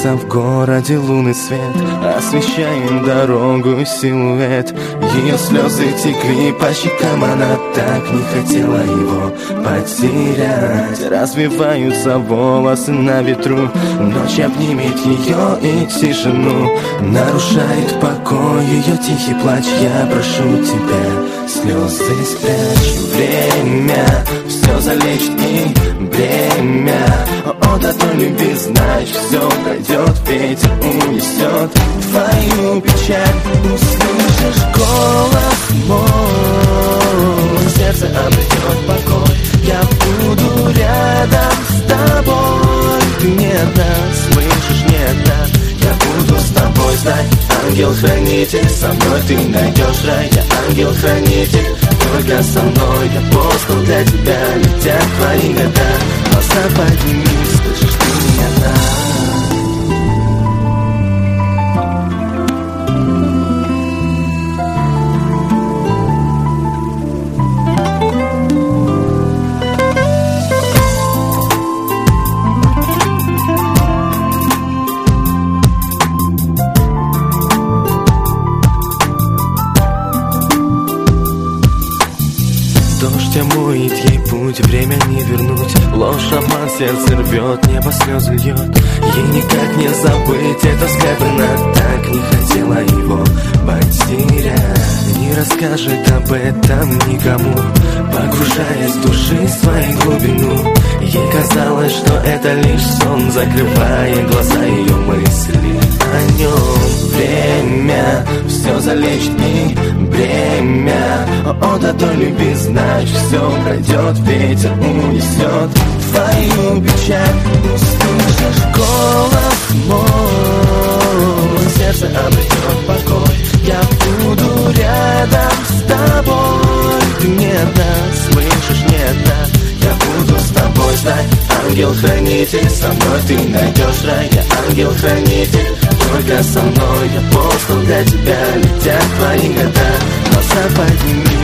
Зажегся в городе лунный свет, освещаем дорогу и силуэт. Ее слезы текли по щекам, она так не хотела его потерять. Развиваются волосы на ветру, ночь обнимет ее и тишину. Нарушает покой ее тихий плач. Я прошу тебя, слезы спрячь. Время все залечит и бремя от одной любви, знаешь, все пройдет, ветер унесет твою печаль. Услышишь голос мой, сердце обретет покой. Я буду рядом с тобой. Ты не одна, слышишь, не одна. Я буду с тобой, знай, ангел-хранитель. Со мной ты найдешь рай, я ангел-хранитель. Только со мной я послал для тебя. Летят твои года, глаза подними, слышишь, ты не одна. Дождь омоет ей путь, время не вернуть. Ложь, обман, сердце рвет, небо слезы льет. Ей никак не забыть этот взгляд, она так не хотела его потерять. Не расскажет об этом никому, погружаясь в души в свою глубину. Ей казалось, что это лишь сон, закрывая глаза ее мысли о нем. Время все залечит и бремя от одной любви, знаешь, все пройдет, ветер унесет твою печаль. Услышишь голос мой, сердце обретет покой. Я буду рядом с тобой. Ты не одна, слышишь, не одна. Я буду с тобой, знай, ангел-хранитель. Со мной ты найдешь рай, я ангел-хранитель. Только со мной я послал для тебя. Летят твои года, глаза подними,